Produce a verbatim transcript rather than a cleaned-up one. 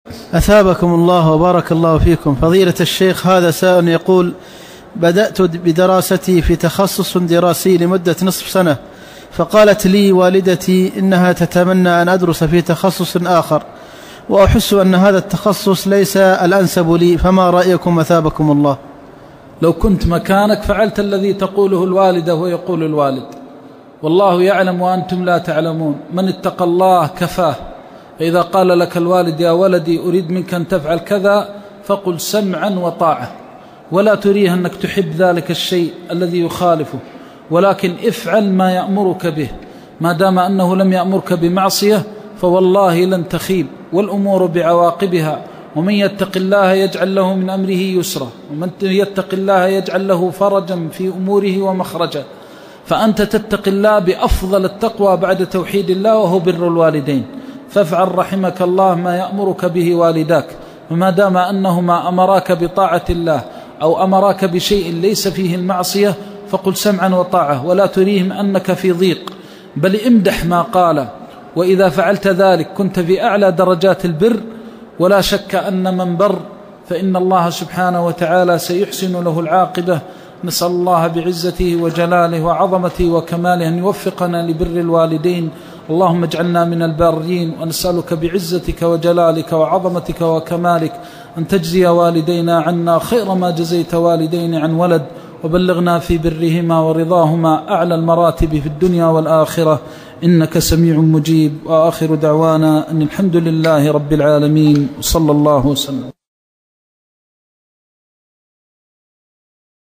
أثابكم الله وبارك الله فيكم. فضيلة الشيخ، هذا سائل يقول: بدأت بدراستي في تخصص دراسي لمدة نصف سنة، فقالت لي والدتي إنها تتمنى أن أدرس في تخصص آخر، وأحس أن هذا التخصص ليس الأنسب لي، فما رأيكم أثابكم الله؟ لو كنت مكانك فعلت الذي تقوله الوالدة ويقول الوالد، والله يعلم وأنتم لا تعلمون. من اتقى الله كفاه. فإذا قال لك الوالد: يا ولدي أريد منك أن تفعل كذا، فقل سمعا وطاعة، ولا تريه أنك تحب ذلك الشيء الذي يخالفه، ولكن افعل ما يأمرك به. ما دام أنه لم يأمرك بمعصية فوالله لن تخيب، والأمور بعواقبها. ومن يتق الله يجعل له من أمره يسرا، ومن يتق الله يجعل له فرجا في أموره ومخرجا. فأنت تتق الله بأفضل التقوى بعد توحيد الله، وهو بر الوالدين. فافعل رحمك الله ما يأمرك به والداك، وما دام أنهما أمراك بطاعة الله أو أمراك بشيء ليس فيه المعصية فقل سمعا وطاعة، ولا تريهم أنك في ضيق، بل امدح ما قال. وإذا فعلت ذلك كنت في أعلى درجات البر. ولا شك أن من بر فإن الله سبحانه وتعالى سيحسن له العاقبة. نسأل الله بعزته وجلاله وعظمته وكماله أن يوفقنا لبر الوالدين. اللهم اجعلنا من البارين، ونسألك بعزتك وجلالك وعظمتك وكمالك أن تجزي والدينا عنا خير ما جزيت والدين عن ولد، وبلغنا في برهما ورضاهما أعلى المراتب في الدنيا والآخرة، إنك سميع مجيب. وآخر دعوانا أن الحمد لله رب العالمين، وصلى الله وسلم.